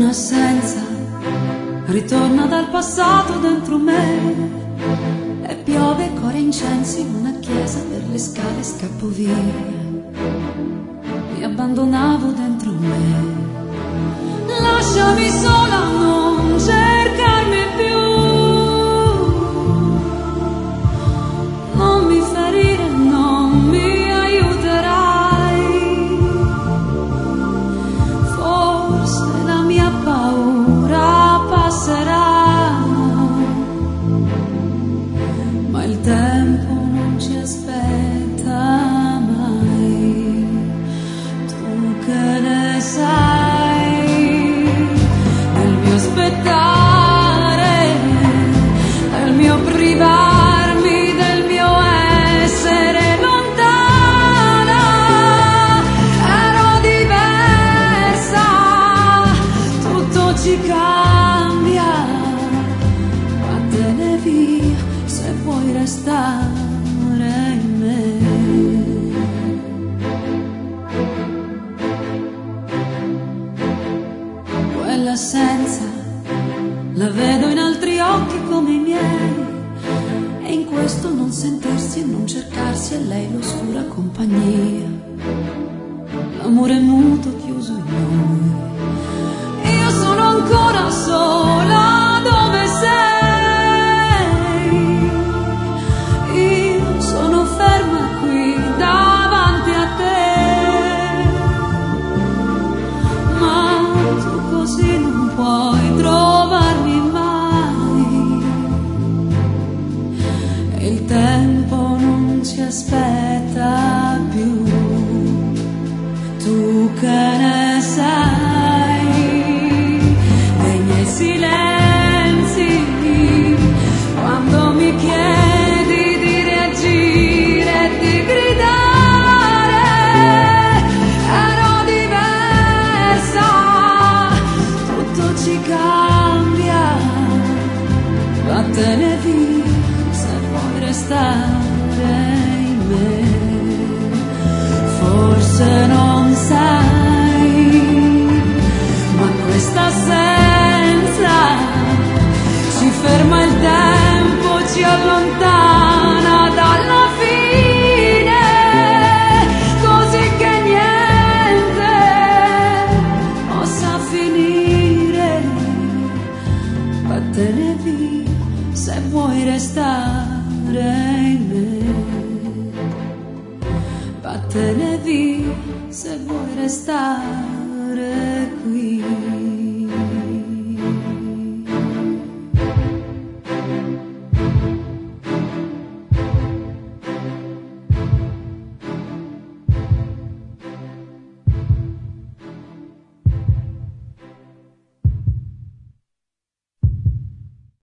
un'assenza ritorna dal passato dentro me e piove core incensi in una chiesa, per le scale scappo via, mi abbandonavo dentro me. Lasciami sola, non cercarmi più, non mi ferire, non mi aiuterai. Forse la mia paura passerà, ma il tempo non ci aspetta mai. Tu che ne sai del mio aspettare, del mio privarmi, del mio essere lontana. Ero diversa, tutto ci cambia. Vattene via se vuoi restare in me. Quell'assenza la vedo in altri occhi come i miei, e in questo non sentirsi e non cercarsi è lei l'oscura compagnia. L'amore è muto chiuso in noi, io sono ancora sola dove sei. Io sono ferma qui davanti a te, ma tu così non puoi trovarmi mai, e il tempo non ci aspetta più. Tu che ne sai dei miei silenzi, quando mi chiedi di reagire e di gridare. Ero diversa, tutto ci cambia. Vattene via se vuoi restare in me. Forse non sai, ma questa assenza ci ferma il tempo, ci allontana dalla fine, così che niente possa finire. Vattene via se vuoi restare in me. Vattene via se vuoi restare